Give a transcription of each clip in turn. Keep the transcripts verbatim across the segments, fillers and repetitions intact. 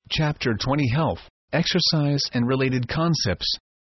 Chapter twenty Health, Exercise and Related Concepts.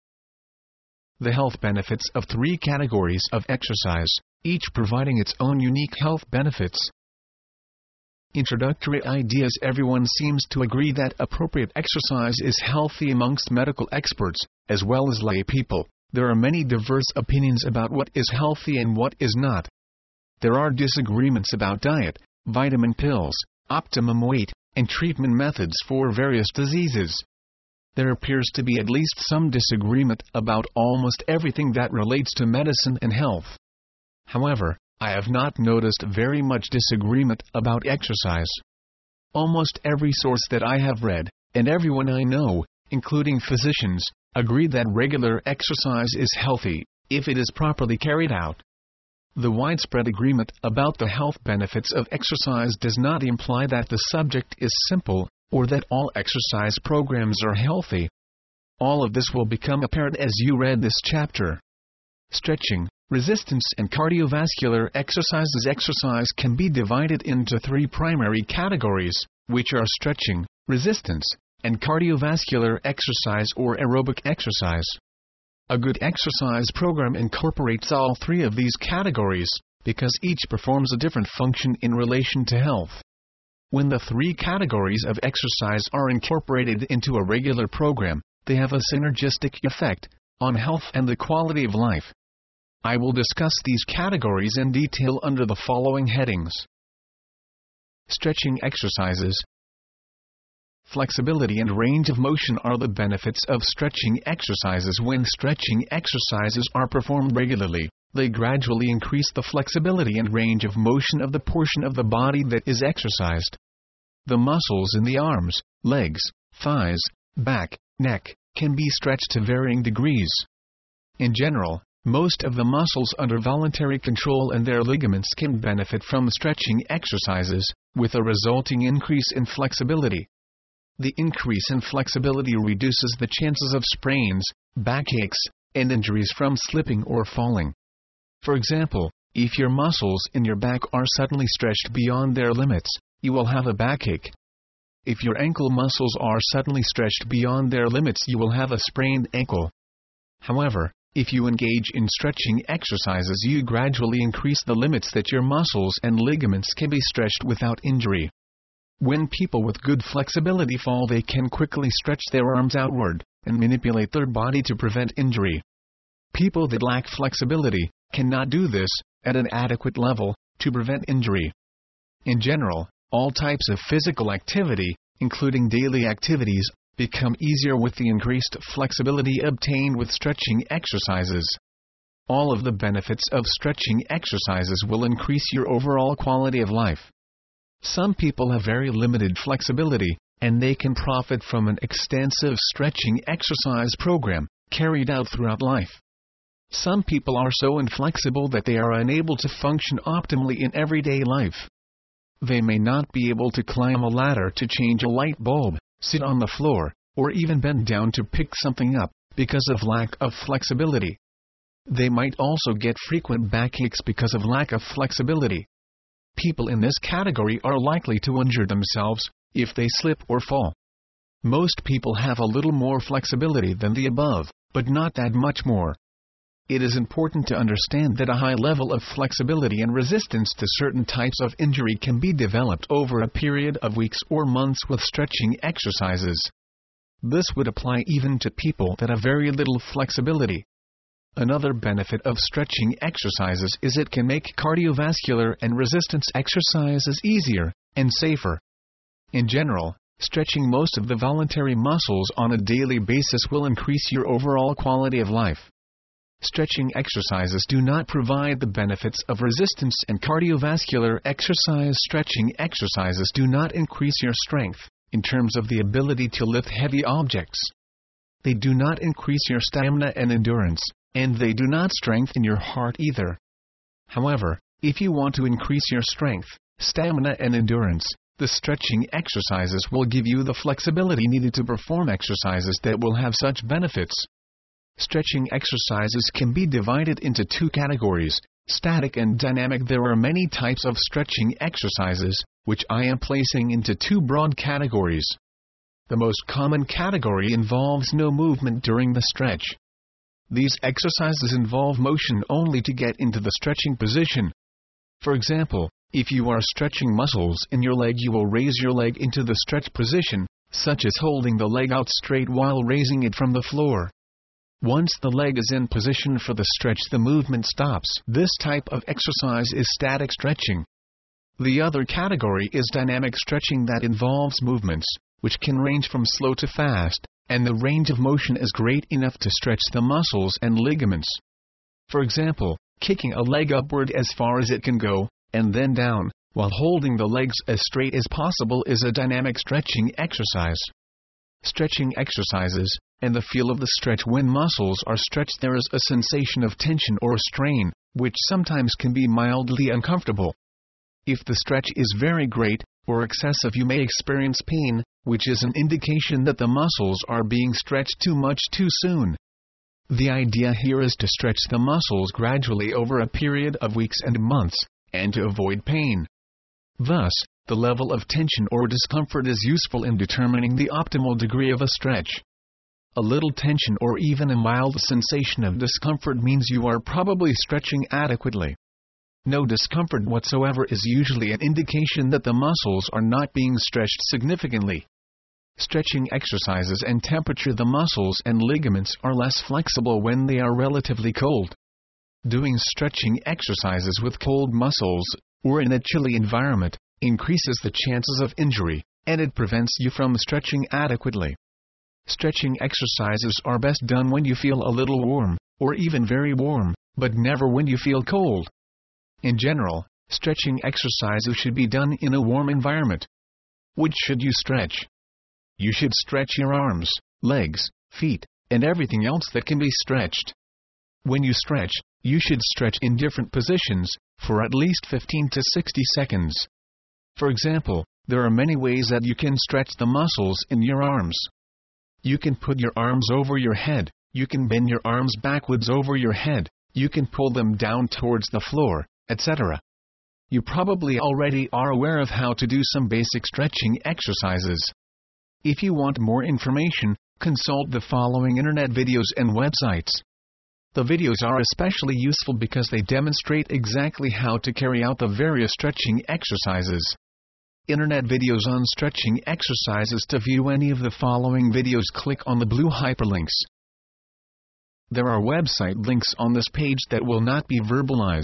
The health benefits of three categories of exercise, each providing its own unique health benefits. Introductory ideas. Everyone seems to agree that appropriate exercise is healthy amongst medical experts, as well as lay people. There are many diverse opinions about what is healthy and what is not. There are disagreements about diet, vitamin pills, optimum weight, and treatment methods for various diseases. There appears to be at least some disagreement about almost everything that relates to medicine and health. However, I have not noticed very much disagreement about exercise. Almost every source that I have read, and everyone I know, including physicians, agree that regular exercise is healthy, if it is properly carried out. The widespread agreement about the health benefits of exercise does not imply that the subject is simple, or that all exercise programs are healthy. All of this will become apparent as you read this chapter. Stretching, resistance and cardiovascular exercises. Exercise can be divided into three primary categories, which are stretching, resistance, and cardiovascular exercise or aerobic exercise. A good exercise program incorporates all three of these categories, because each performs a different function in relation to health. When the three categories of exercise are incorporated into a regular program, they have a synergistic effect on health and the quality of life. I will discuss these categories in detail under the following headings. Stretching exercises. Flexibility and range of motion are the benefits of stretching exercises. When stretching exercises are performed regularly, they gradually increase the flexibility and range of motion of the portion of the body that is exercised. The muscles in the arms, legs, thighs, back, neck, can be stretched to varying degrees. In general, most of the muscles under voluntary control and their ligaments can benefit from stretching exercises, with a resulting increase in flexibility. The increase in flexibility reduces the chances of sprains, backaches, and injuries from slipping or falling. For example, if your muscles in your back are suddenly stretched beyond their limits, you will have a backache. If your ankle muscles are suddenly stretched beyond their limits, you will have a sprained ankle. However, if you engage in stretching exercises, you gradually increase the limits that your muscles and ligaments can be stretched without injury. When people with good flexibility fall, they can quickly stretch their arms outward and manipulate their body to prevent injury. People that lack flexibility cannot do this at an adequate level to prevent injury. In general, all types of physical activity, including daily activities, become easier with the increased flexibility obtained with stretching exercises. All of the benefits of stretching exercises will increase your overall quality of life. Some people have very limited flexibility, and they can profit from an extensive stretching exercise program carried out throughout life. Some people are so inflexible that they are unable to function optimally in everyday life. They may not be able to climb a ladder to change a light bulb, sit on the floor, or even bend down to pick something up, because of lack of flexibility. They might also get frequent backaches because of lack of flexibility. People in this category are likely to injure themselves if they slip or fall. Most people have a little more flexibility than the above, but not that much more. It is important to understand that a high level of flexibility and resistance to certain types of injury can be developed over a period of weeks or months with stretching exercises. This would apply even to people that have very little flexibility. Another benefit of stretching exercises is it can make cardiovascular and resistance exercises easier and safer. In general, stretching most of the voluntary muscles on a daily basis will increase your overall quality of life. Stretching exercises do not provide the benefits of resistance and cardiovascular exercise. Stretching exercises do not increase your strength, in terms of the ability to lift heavy objects. They do not increase your stamina and endurance, and they do not strengthen your heart either. However, if you want to increase your strength, stamina and endurance, the stretching exercises will give you the flexibility needed to perform exercises that will have such benefits. Stretching exercises can be divided into two categories, static and dynamic. There are many types of stretching exercises, which I am placing into two broad categories. The most common category involves no movement during the stretch. These exercises involve motion only to get into the stretching position. For example, if you are stretching muscles in your leg, you will raise your leg into the stretch position, such as holding the leg out straight while raising it from the floor. Once the leg is in position for the stretch, the movement stops. This type of exercise is static stretching. The other category is dynamic stretching that involves movements, which can range from slow to fast, and the range of motion is great enough to stretch the muscles and ligaments. For example, kicking a leg upward as far as it can go, and then down, while holding the legs as straight as possible is a dynamic stretching exercise. Stretching exercises, and the feel of the stretch. When muscles are stretched, there is a sensation of tension or strain, which sometimes can be mildly uncomfortable. If the stretch is very great, or excessive, you may experience pain, which is an indication that the muscles are being stretched too much too soon. The idea here is to stretch the muscles gradually over a period of weeks and months, and to avoid pain. Thus, the level of tension or discomfort is useful in determining the optimal degree of a stretch. A little tension or even a mild sensation of discomfort means you are probably stretching adequately. No discomfort whatsoever is usually an indication that the muscles are not being stretched significantly. Stretching exercises and temperature. The muscles and ligaments are less flexible when they are relatively cold. Doing stretching exercises with cold muscles, or in a chilly environment, increases the chances of injury, and it prevents you from stretching adequately. Stretching exercises are best done when you feel a little warm, or even very warm, but never when you feel cold. In general, stretching exercises should be done in a warm environment. Which should you stretch? You should stretch your arms, legs, feet, and everything else that can be stretched. When you stretch, you should stretch in different positions, for at least fifteen to sixty seconds. For example, there are many ways that you can stretch the muscles in your arms. You can put your arms over your head, you can bend your arms backwards over your head, you can pull them down towards the floor, et cetera. You probably already are aware of how to do some basic stretching exercises. If you want more information, consult the following internet videos and websites. The videos are especially useful because they demonstrate exactly how to carry out the various stretching exercises. Internet videos on stretching exercises. To view any of the following videos, click on the blue hyperlinks. There are website links on this page that will not be verbalized.